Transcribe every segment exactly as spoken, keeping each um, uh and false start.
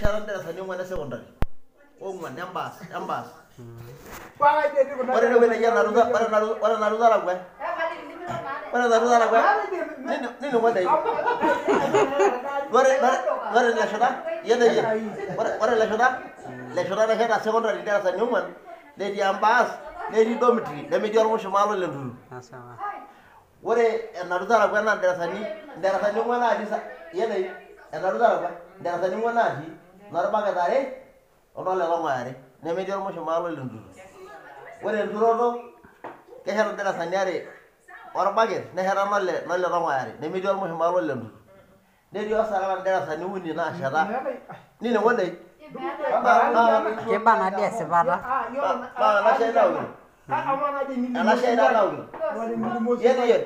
nesheta ndarasani ong'uan e secondary ong'uan embas embas Wala ide di ore ene wueji naruza ore naruza ore naruza la kwe ore naruza la kwe nini nini ng'uan ore ore lesheta yende ye ore ore lesheta lesheta nesheta secondary ndarasani ong'uan netii embas netii dormitory nemetii ormushumaa lolentulu ore enaruza la kwe naa ndarasani ndarasani ong'uan natii yende enaruza la kwe ndarasani ong'uan natii norbaket are onolelong'o are nemetii ormushumaa lolentulu ore enturoto kesheta ndarasani are orbaket nesheta nole nole tong'o are nemetii ormushumaa lolentulu netii osarara ndarasani uni naasheta nini ng'odei Kiba nadi esipata. Baa enashai nauni enashai taa nauni yeni yen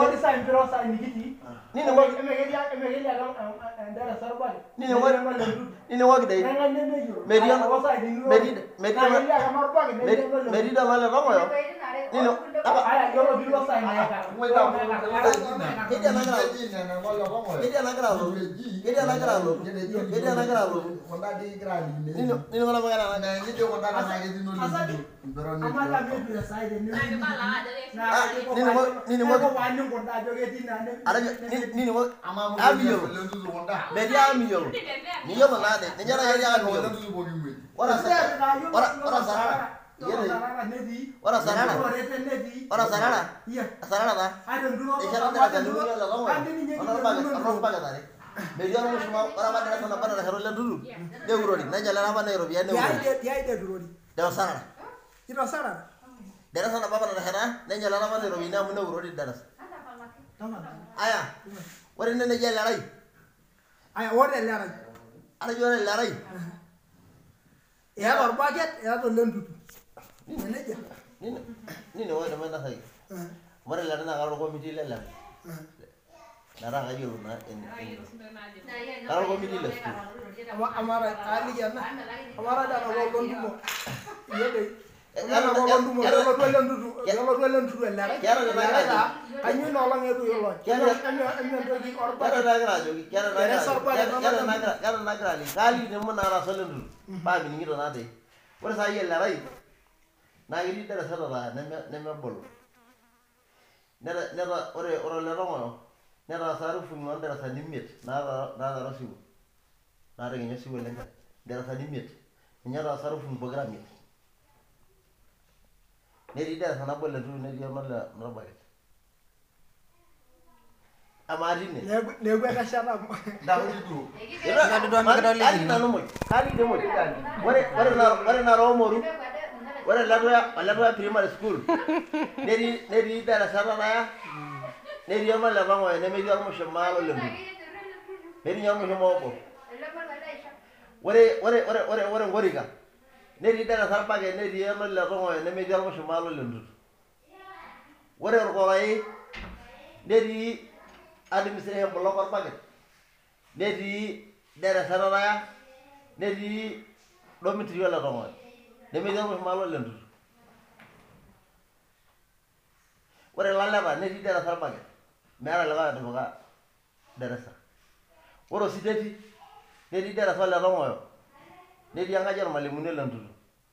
nini ng'oki nini ng'oki nini ng'oki dei metii metii metii metii dama le tong'oyo nini apa kedia nagira kedia nagira alotu kedia nagira alotu kedia nagira alotu nini nini ng'ona magana nani nini ng'oki nini ng'oki arajo nini ng'oki amiyolo metii amiyolo miyolo naade ninye naketii amiyolo ora ora ora sarara ora sarara ora sarara sarara ta ishara ndarasani uni ole tong'oyo onorbaket tare metii ormushumaa ore apa darasa nabo natesheta olentulu neurori nenjelera apa nairopiyiani neurori deosarara darasa nabo apa natesheta nenjelera apa nairopiyiani amu neurori darasa aya ore ene neji elerai aya ore elerai atejo ore elerai eeta orbaket eeta olentulu nini nini ore mainasaki ore elerai naa kara orkomiti lelem metaa kayiolo naa kara orkomiti le school amara aliki ena amara dada kolontumo yede Ena kolontumo yolo twelentulu yolo twelentulu elerai kanyo nolong etu yolo kanyo kanyo entoki orbaket kera nagira ajoki kera nagira kera nagira ali kali nemu nara solentulu paa mining'ito naade ore saai elerai naa ketii darasa tata neme nemebolo neta neta ore ore ole tong'oyo netaasa arufuni oondarasani imiet naata naatara osiwuo naata kenya osiwuo lenkerai ndarasani imiet ninye etaasa arufuni pokira imiet netii darasa nabo olentulu netii onole norbaket amaa tine neeku etashata kali nanu muj kali de muj ore ore ore nara omoru ore letuya oletuya primary school netii netii darasa tataya netii onole tong'oyo nemetii ormushumaa lolentulu netii ninye ormushumaa obo ore ore ore ore ore ngorika netii darasa orbaket netii onole tong'oyo nemetii ormushumaa lolentulu ore orkorai netii administration block orbaket netii darasa tataya netii dormitory ole tong'oyo nemetii ormushumaa lolentulu ore laleta netii darasa orbaket meeta likae otipika darasa ore ositeti netii darasa ole tong'oyo netii enkaji ormalimuni olentulu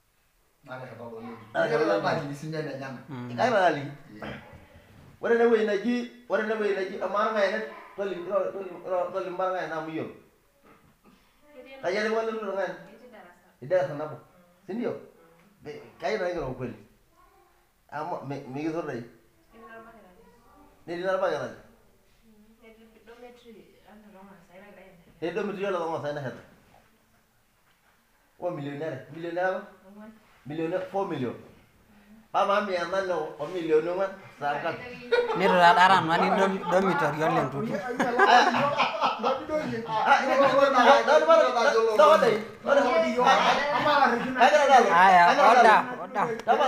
kagira aliki ore ene wueji neji ore ene wueji neji emarng'ae net tolimu tolimu marng'ae naa amu iyiolo kaji etiu olentulu ng'ae idarasa nabo sindio kagira naikira ukweli amu mikisudai netii norbaket aja netii dormitory ole tong'oyo saai nasheta o milioni are milioni apa milioni four million amaa mia nane o milioni ong'uan saa ngapi Nitu tadara nani dormitory olentulu. Aya, oda, oda.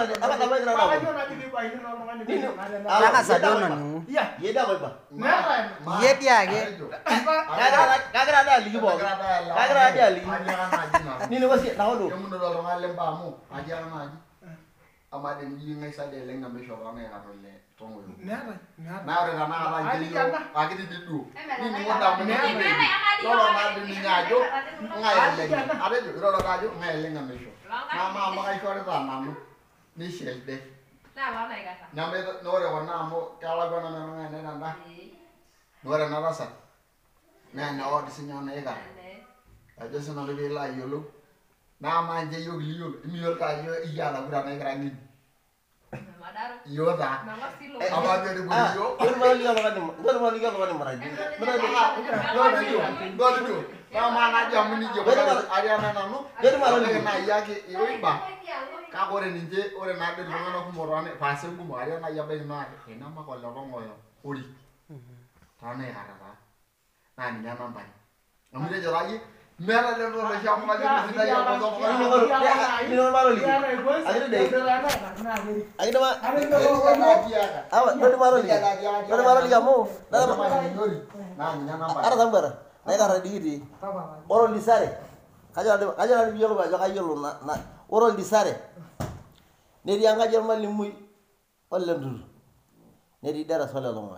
Taka sadono ningu. Yeda koiba. Yedi ake. Kagira ada aliki pooki. Kagira ada aliki. Nini wasi naodo. Kemuno oltung'ani lempaamu aji ake naaji. Ama de ngi ngai sa de lenga mesho ba ngai katole tongo. Neata, neata. Na ore tanakata ngiyo akiti didu. Nini ngoda mu. lolo na di ninyajo ngaeleng adejo lolo kajo ngaeleng amisho mama mama shore ta nanu ni shelde na lo này cả nyambe nore wana mo kala gona na ngane nanda nore na rasa na na odi sinya na ega ajo sona le la yolo na manje yogli yolo mi yor ka yo iyala gura na gra ngin yo da aba de bu yo Gor ma liya lo ni gor ma liya lo ni maraji. Benar yo gor yo na mana jam ni jo ari ana nanu Gor ma lo ni na yake yo ba ka gore ninje ore na de ngana ku morane fase ku mo ari ana ya be na ena ma ko lo ngoyo uri tane harara na ni nyama mba amire jo lagi mera le lo le jam ma de sita ya ko do ko Ni gor ni gor ma lo li. Agire deh. Agire ma. Awa gor ma lo li. Gor ma lo li kamu. Ara sambara. Na ka radi di. Oro li sare. Kaja ada kaja ada biolo kaja kaja lo na na oro li sare. Ne di anga jor ma li muy wala ndur. Ne di dara sala lo ma.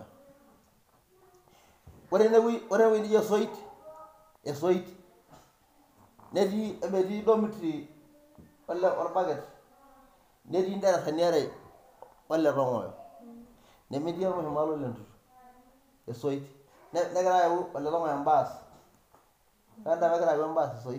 Ore ne wi ore wi di yo soit. E soit. Nedi ebedi domitri wala or baget nedi ndara khanere wala rongo ne media mo malo lentu e soit ne ne gra yu wala rongo ambas kada me gra yu ambas soit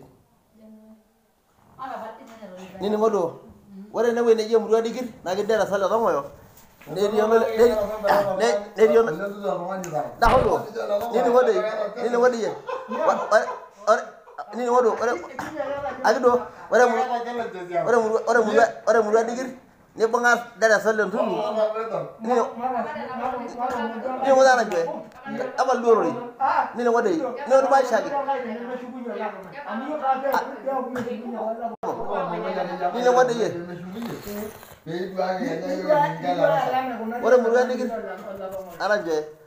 ni ni ngodo wala ne we ne jëm ru digir na gi dara sala rongo yo nedi yo nedi nedi yo da hodo ni ni ngode ni ni ngode ye or ni ngodo ore agdo ore mu ore mu ore mu ore mu digir ni bangas dara salen tulu ni ni ngoda na je abal doro ni ni ngodo ni ngodo ba shagi ni ngodo ye ore mu digir ala je